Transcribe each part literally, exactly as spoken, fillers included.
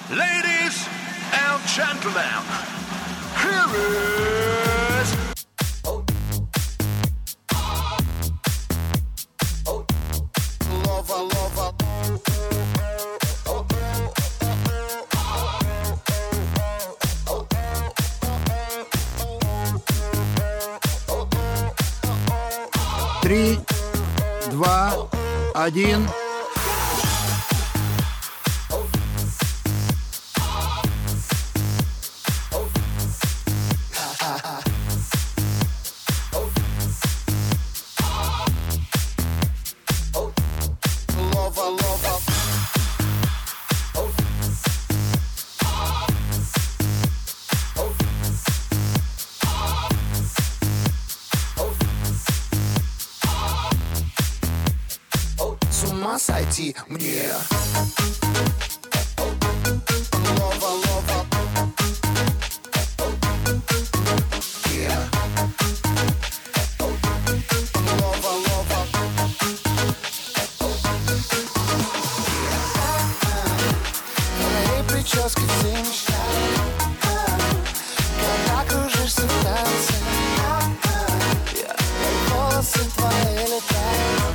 Ladies and gentlemen, here is... Lova, lova. Три, два, один. С ума сойти мне. Лова, лова. Yeah. Лова, лова. Твоей прически все мечтают, когда кружишься в танце. Волосы твои летают.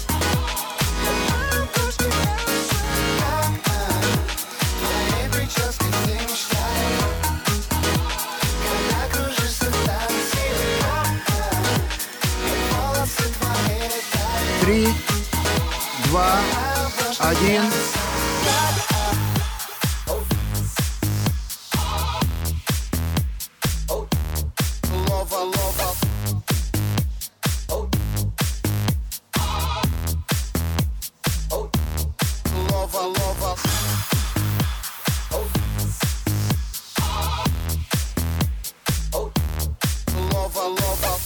Три, два, один. Лова, лова. Лова, лова. Лова, лова.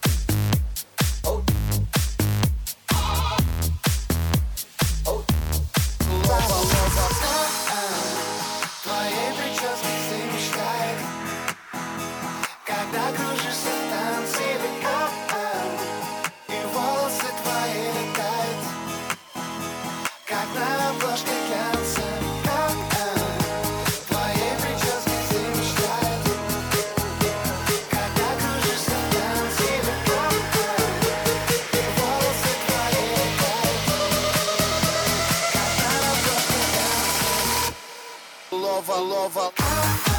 Твоей прически все мечтают, когда кружишься в танце. И волосы твои летают, как на обложке глянца. Твоей прически все мечтают, когда кружишься в танце. И волосы твои летают, как на обложке глянца. Лова, лова.